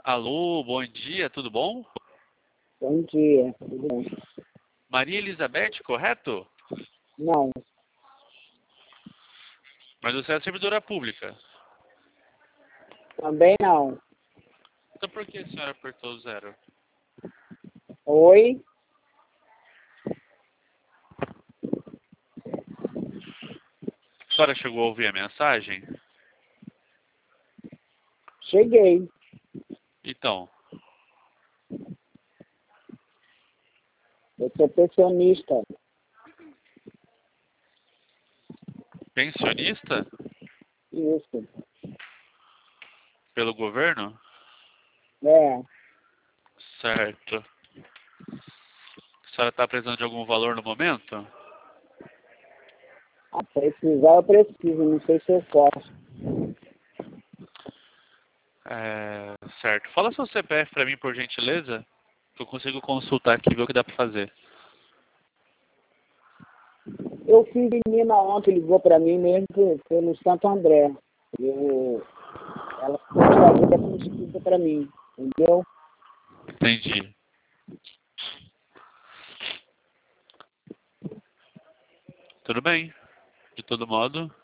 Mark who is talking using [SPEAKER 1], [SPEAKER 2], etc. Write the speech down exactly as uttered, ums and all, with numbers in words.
[SPEAKER 1] Alô, bom dia, tudo bom?
[SPEAKER 2] Bom dia, tudo bem?
[SPEAKER 1] Maria Elizabeth, correto?
[SPEAKER 2] Não,
[SPEAKER 1] Mas você é servidora pública.
[SPEAKER 2] também não.
[SPEAKER 1] Então por que a senhora apertou o zero?
[SPEAKER 2] Oi?
[SPEAKER 1] A senhora chegou a ouvir a mensagem?
[SPEAKER 2] Cheguei.
[SPEAKER 1] Então,
[SPEAKER 2] Eu sou pensionista.
[SPEAKER 1] pensionista?
[SPEAKER 2] Isso.
[SPEAKER 1] Pelo governo?
[SPEAKER 2] É.
[SPEAKER 1] Certo. A senhora está precisando de algum valor no momento?
[SPEAKER 2] A precisar eu preciso, não sei se eu posso.
[SPEAKER 1] É, certo. Fala seu C P F para mim, por gentileza, que eu consigo consultar aqui e ver o que dá para fazer.
[SPEAKER 2] Eu fiz menina ontem, ligou pra mim mesmo, que foi no Santo André. Eu, ela ficou de fazer definitiva pra mim, entendeu?
[SPEAKER 1] Entendi. Tudo bem. De todo modo,